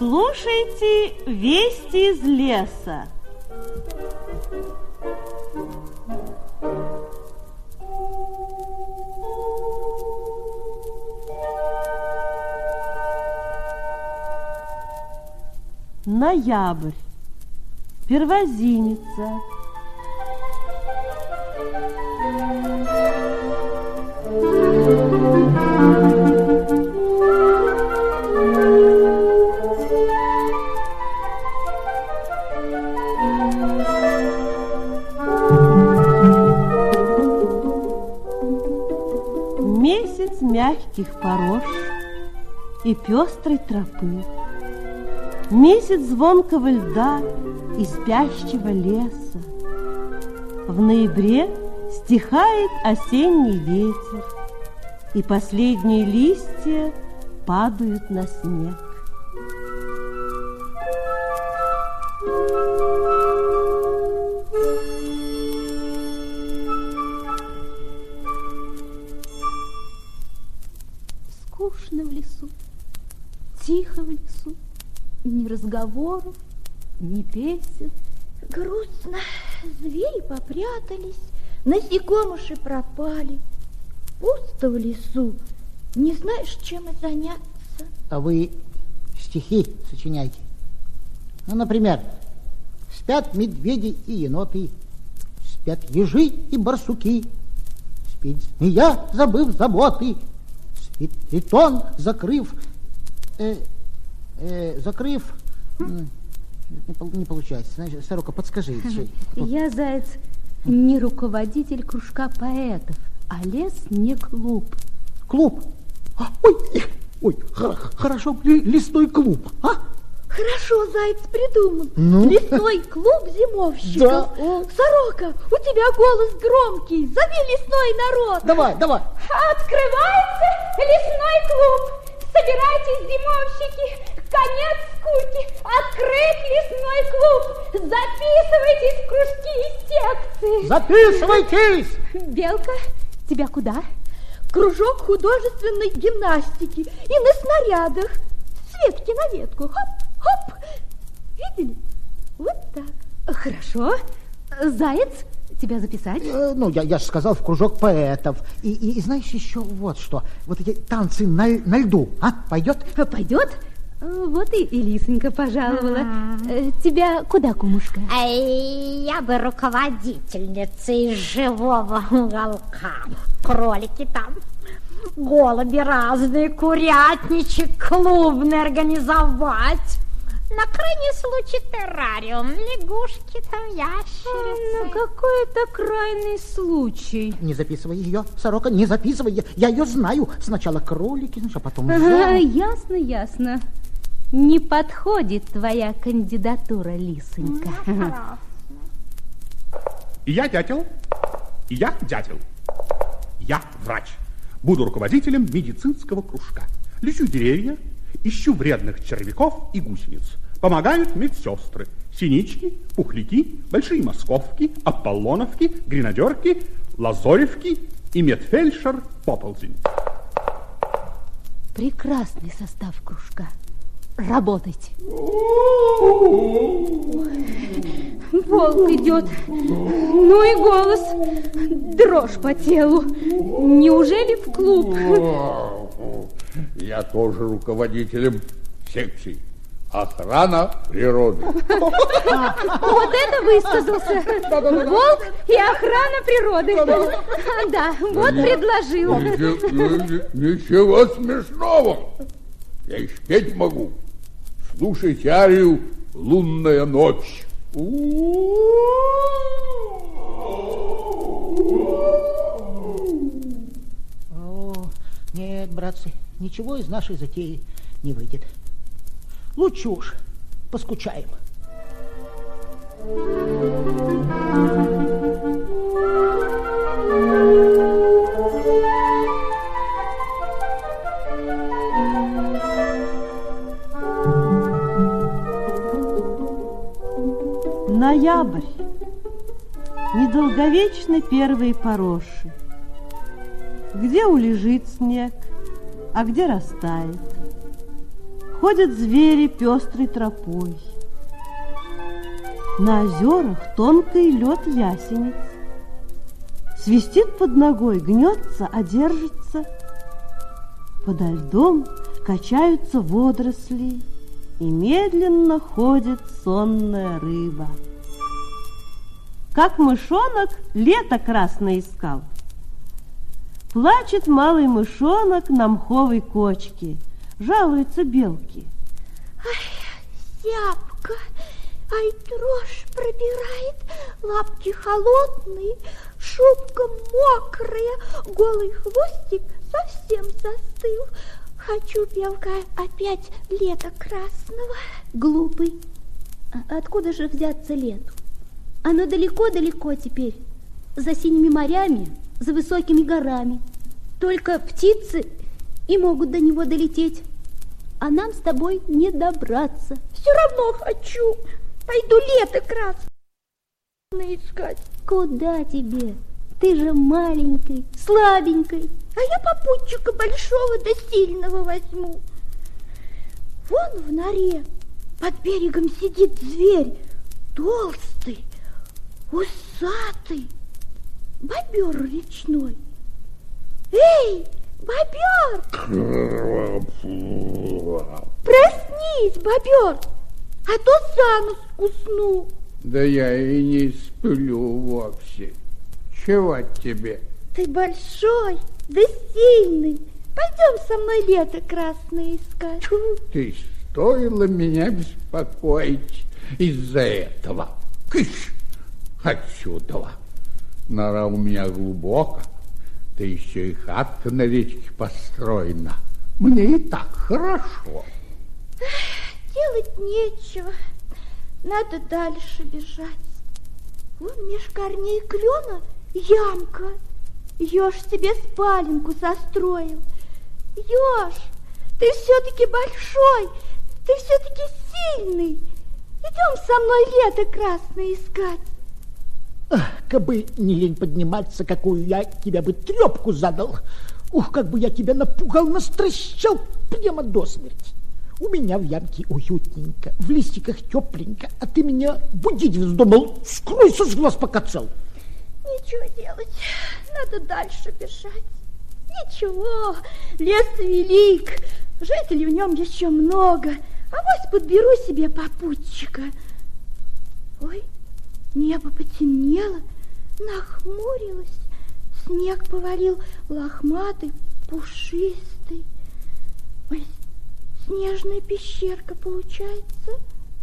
Слушайте вести из леса. Ноябрь. Первозимица. Месяц мягких порож и пестрой тропы, месяц звонкого льда и спящего леса. В ноябре стихает осенний ветер, и последние листья падают на снег. Скучно в лесу, тихо в лесу, ни разговоров, ни песен. Грустно, звери попрятались, насекомыши пропали. Пусто в лесу, не знаешь, чем и заняться. А вы стихи сочиняйте. Ну, например, спят медведи и еноты, спят ежи и барсуки, спит змея, забыв заботы, спит тритон, закрыв... Не получается. Знаешь, Сорока, подскажи. Я, Заяц, не руководитель кружка поэтов, а лес не клуб. Клуб? Ой, хорошо, лесной клуб, а? Хорошо, Заяц, придумал. Ну? Лесной клуб зимовщиков. Да. Сорока, у тебя голос громкий. Зови лесной народ. Давай. Открывается лесной клуб. Собирайтесь, зимовщики. Конец скуки. Открыт лесной клуб. Записывайтесь в кружки и секции. Записывайтесь! Белка, тебя куда? Кружок художественной гимнастики. И на снарядах. С ветки на ветку. Хоп. Видели? Вот так. Хорошо. Заяц, тебя записать? Я же сказал, в кружок поэтов. И знаешь, еще вот что. Вот эти танцы на льду, а? Пойдет? Пойдет. Вот и Лисонька пожаловала. Тебя куда, кумушка? Я бы руководительницей живого уголка. Кролики там, голуби разные, курятничек клубный организовать. На крайний случай террариум, лягушки там, ящерицы. Какой это крайний случай? Не записывай ее, Сорока, не записывай. Я ее знаю. Сначала кролики, а потом... Ясно. Не подходит твоя кандидатура, Лисонька. Я дятел. Я врач. Буду руководителем медицинского кружка. Лечу деревья, ищу вредных червяков и гусениц. Помогают медсестры. Синички, пухляки, большие московки, аполлоновки, гренадерки, лазоревки и медфельдшер Поползень. Прекрасный состав кружка. Работайте. Волк идет. Ну и голос. Дрожь по телу. Неужели в клуб? Я тоже руководителем секции. Охрана природы. Вот это высказался. Волк и охрана природы. Да, вот предложил. Ничего смешного. Я и петь могу. Слушайте арию «Лунная ночь». Нет, братцы, ничего из нашей затеи не выйдет. Лучше уж поскучаем. Ноябрь. Недолговечны первые пороши. Где улежит снег, а где растает. ходят звери пестрой тропой. На озерах тонкий лед ясенец. Свистит под ногой, гнется, а держится. Подо льдом качаются водоросли, и медленно ходит сонная рыба. Как мышонок лето красное искал. Плачет малый мышонок на мховой кочке, жалуются белки. Ай, зябко, ай, дрожь пробирает, лапки холодные, шубка мокрая, голый хвостик совсем застыл. Хочу, белка, опять лета красного. Глупый, а откуда же взяться лету? Оно далеко-далеко теперь, за синими морями, за высокими горами. Только птицы и могут до него долететь, а нам с тобой не добраться. Все равно хочу. Пойду лето красное искать. Куда тебе? Ты же маленький, слабенький. А я попутчика большого да сильного возьму. Вон в норе под берегом сидит зверь, толстый, усатый, бобер речной. Эй, бобер! Проснись, бобер, а то за нос усну. Да я и не сплю вовсе. Чего тебе? Ты большой, да сильный. Пойдем со мной лето красное искать. Ты стоило меня беспокоить из-за этого. Кыш! Отсюда. Нора у меня глубоко. Да еще и хатка на речке построена. Мне и так хорошо. Делать нечего. Надо дальше бежать. Вон меж корней клена ямка. Еж себе спаленку состроил. Еж, ты все-таки большой, ты все-таки сильный. Идем со мной лето красное искать. Кабы не лень подниматься, какую я тебе бы трепку задал. Ух, как бы я тебя напугал, настращал прямо до смерти. У меня в ямке уютненько, в листиках тепленько, а ты меня будить вздумал. Скройся с глаз, пока цел. Ничего делать, надо дальше бежать. Ничего, лес велик, жителей в нем еще много, авось подберу себе попутчика. Ой, небо потемнело, нахмурилось, снег повалил лохматый, пушистый. Ой, снежная пещерка получается.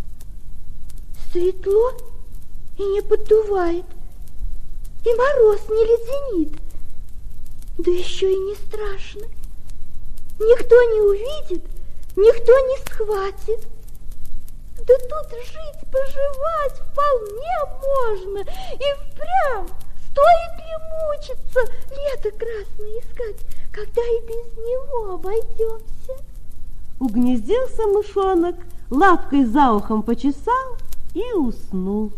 Светло и не поддувает, и мороз не леденит, да еще и не страшно. Никто не увидит, никто не схватит. Да тут жить, поживать вполне можно. И впрямь стоит ли мучиться, лето красное искать, когда и без него обойдемся? Угнездился мышонок, лапкой за ухом почесал и уснул.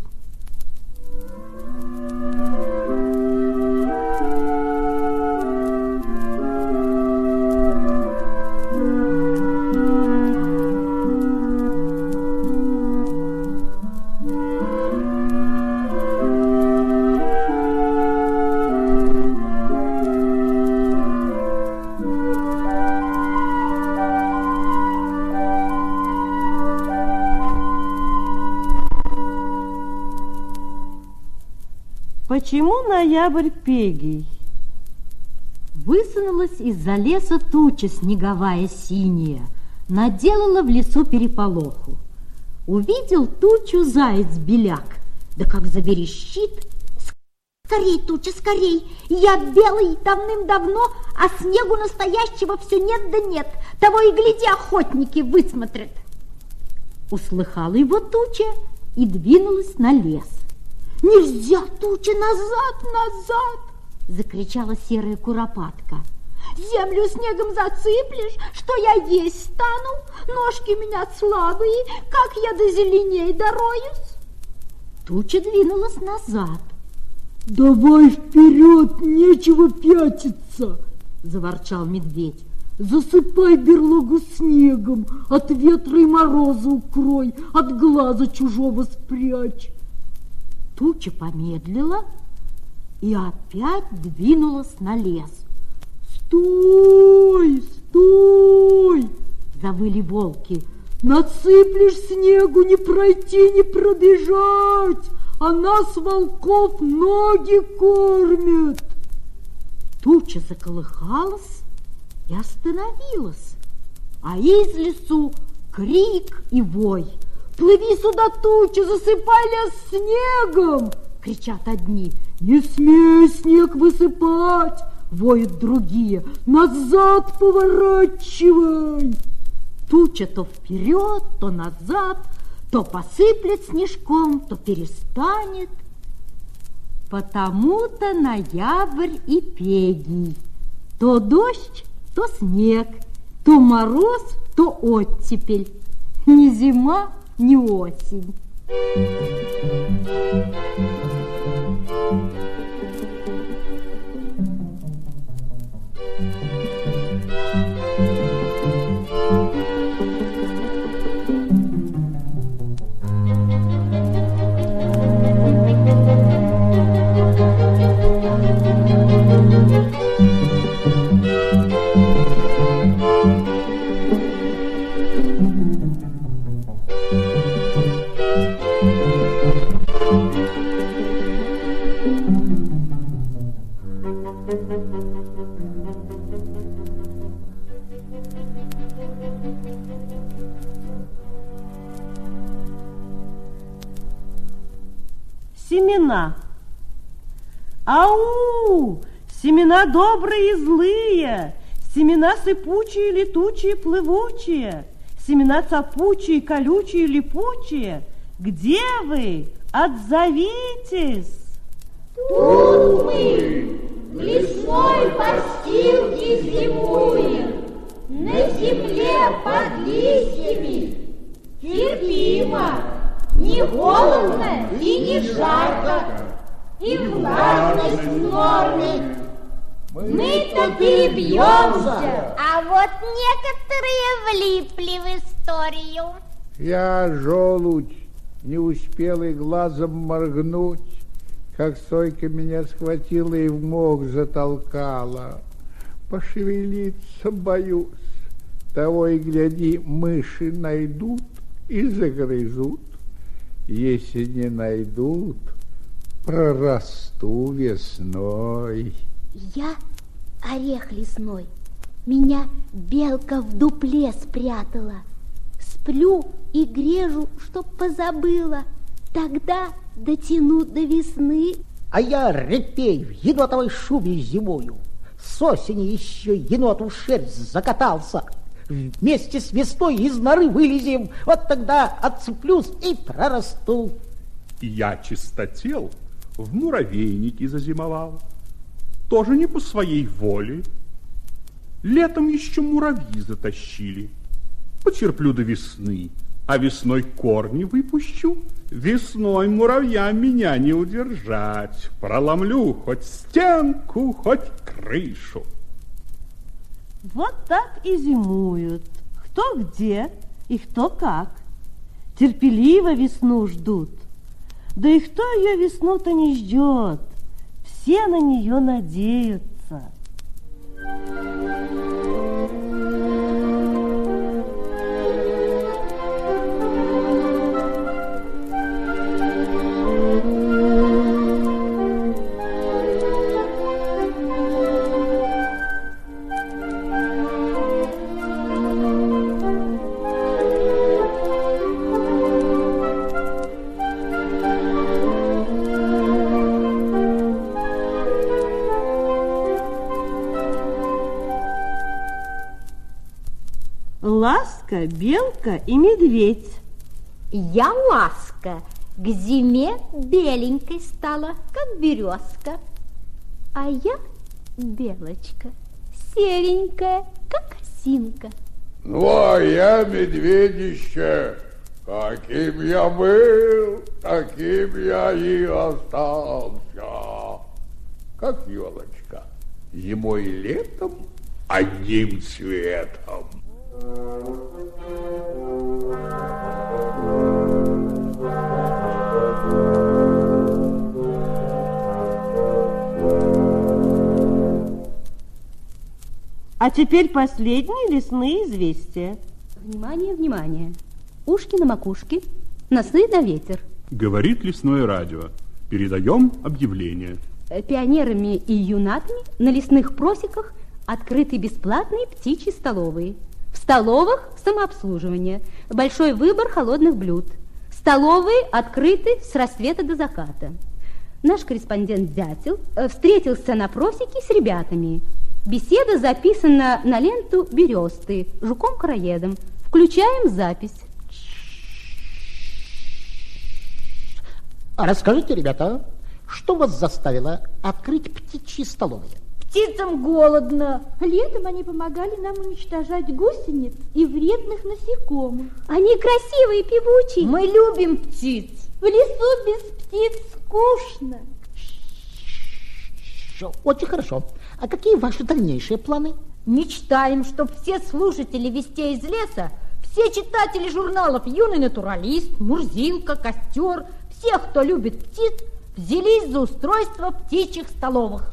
Почему ноябрь пегий? Высунулась из-за леса туча снеговая синяя, наделала в лесу переполоху. Увидел тучу заяц-беляк, да как заверещит. Скорей, туча, скорей! Я белый давным-давно, а снегу настоящего все нет да нет. Того и гляди, охотники высмотрят. Услыхала его туча и двинулась на лес. Нельзя, туча, назад, назад! Закричала серая куропатка. Землю снегом засыплешь, что я есть стану? Ножки у меня слабые, как я до зеленей дороюсь? Туча двинулась назад. Давай вперед, нечего пятиться, заворчал медведь. Засыпай берлогу снегом, от ветра и мороза укрой, от глаза чужого спрячь. Туча помедлила и опять двинулась на лес. «Стой, стой!» – завыли волки. «Насыплешь снегу, не пройти, не пробежать, а нас, волков, ноги кормят!» Туча заколыхалась и остановилась, а из лесу крик и вой. «Плыви сюда, туча, засыпай лес снегом!» – кричат одни. «Не смей снег высыпать!» – воют другие. «Назад поворачивай!» Туча то вперед, то назад, то посыплет снежком, то перестанет. Потому-то ноябрь и пегий. То дождь, то снег, то мороз, то оттепель. Ни зима, ни осень. Семена. Ау! Семена добрые и злые, семена сыпучие, летучие, плывучие, семена цапучие, колючие, липучие. Где вы? Отзовитесь! Тут мы, в лесной подстилке зимуем, на земле под листьями. Терпимо, не холодно и не жарко, и влажность в норме. Мы-то перебьемся. А вот некоторые влипли в историю. Я, желудь, не успел и глазом моргнуть, как Сойка меня схватила и в мох затолкала. Пошевелиться боюсь. Того и гляди, мыши найдут и загрызут. Если не найдут, прорасту весной. Я орех лесной, меня белка в дупле спрятала. Сплю и грежу, чтоб позабыла, тогда дотяну до весны. А я репей в енотовой шубе зимую. С осени еще енот в шерсть закатался. Вместе с весной из норы вылезем, вот тогда отцеплюсь и прорасту. Я чистотел, в муравейнике зазимовал. Тоже не по своей воле. Летом еще муравьи затащили. Потерплю до весны, а весной корни выпущу. Весной муравьям меня не удержать. Проломлю хоть стенку, хоть крышу. Вот так и зимуют. Кто где и кто как. Терпеливо весну ждут. Да и кто ее весну-то не ждет? Все на нее надеются. Ласка, белка и медведь. Я Ласка, к зиме беленькой стала, как березка. А я белочка, серенькая, как осинка. Ну, а я медведище, каким я был, таким я и остался. Как елочка, зимой и летом одним цветом. А теперь последние лесные известия. Внимание, внимание. Ушки на макушке, носы на ветер. Говорит лесное радио. Передаем объявление. Пионерами и юнатами на лесных просеках открыты бесплатные птичьи столовые. В столовых самообслуживание, большой выбор холодных блюд. Столовые открыты с рассвета до заката. Наш корреспондент Дятел встретился на просеке с ребятами. Беседа записана на ленту «Бересты» жуком-караедом. Включаем запись. А расскажите, ребята, что вас заставило открыть птичьи столовые? Птицам голодно. Летом они помогали нам уничтожать гусениц и вредных насекомых. Они красивые, певучие. Мы любим птиц. В лесу без птиц скучно. Очень хорошо. А какие ваши дальнейшие планы? Мечтаем, чтобы все слушатели «Вестей из леса», все читатели журналов «Юный натуралист», «Мурзилка», «Костер», все, кто любит птиц, взялись за устройство птичьих столовых.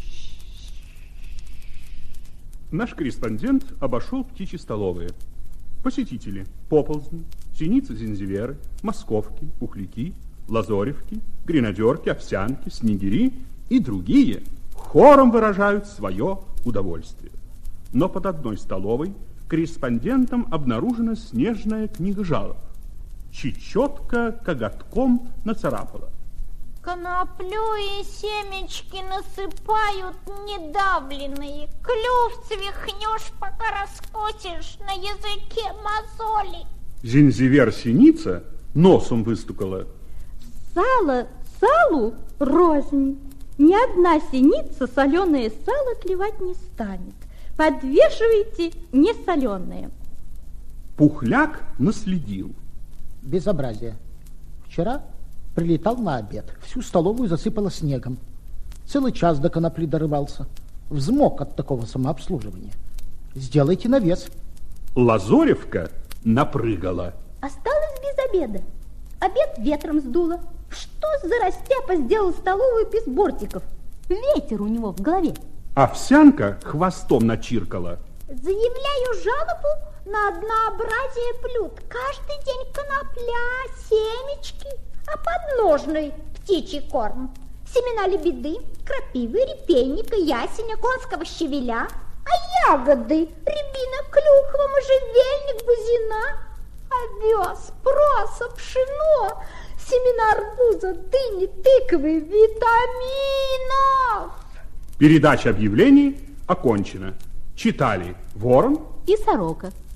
Наш корреспондент обошел птичьи столовые. Посетители: поползни, синицы-зензиверы, московки, пухляки, лазоревки, гренадерки, овсянки, снегири и другие хором выражают свое удовольствие. Но под одной столовой корреспондентом обнаружена снежная книга жалоб. Чечетка коготком нацарапала. Коноплю и семечки насыпают недавленные. Клюв свихнешь, пока раскусишь, на языке мозоли. Зензивер-синица носом выстукала. Сало салу рознь. Ни одна синица соленое сало клевать не станет. Подвешивайте несоленое. Пухляк наследил. Безобразие. Вчера прилетал на обед. Всю столовую засыпало снегом. Целый час до конопли дорывался. Взмок от такого самообслуживания. Сделайте навес. Лазоревка напрыгала. Осталось без обеда. Обед ветром сдуло. Что за растяпа сделал столовую без бортиков? Ветер у него в голове. Овсянка хвостом начиркала. Заявляю жалобу на однообразие блюд. Каждый день конопля, семечки, а подножный птичий корм. Семена лебеды, крапивы, репейника, ясеня, конского щавеля, а ягоды, рябина, клюква, можжевельник, бузина, овес, проса, пшено, семена арбуза, дыни, тыквы, витаминов. Передача объявлений окончена. Читали Ворон и Сорока.